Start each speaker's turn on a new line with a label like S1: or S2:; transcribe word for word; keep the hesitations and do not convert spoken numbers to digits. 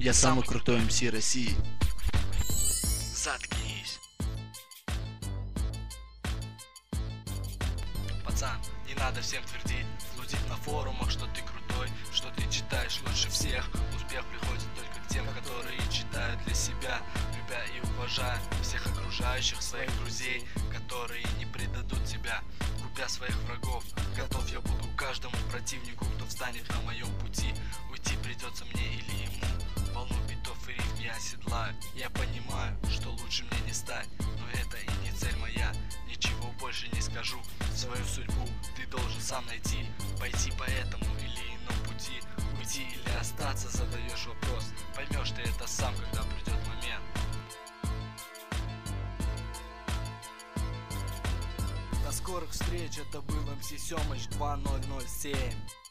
S1: Я самый крутой эм си России.
S2: Заткнись. Пацан, не надо всем твердить, флудить на форумах, что ты крутой, что ты читаешь лучше всех. Успех приходит только к тем, которые читают для себя, любя и уважая всех окружающих, своих друзей, которые не предадут тебя, губя своих врагов. Готов я буду каждому противнику, кто встанет на моем пути. Уйти придется мне или ему. Волну битов и рифм я оседлаю. Я понимаю, что лучше мне не стать, но это и не цель моя. Ничего больше не скажу. Свою судьбу ты должен сам найти. Пойти по этому или иному пути. Уйти или остаться, задаешь вопрос. Поймешь ты это сам, когда придет момент. До скорых встреч, это был эм си Семыч два ноль ноль семь.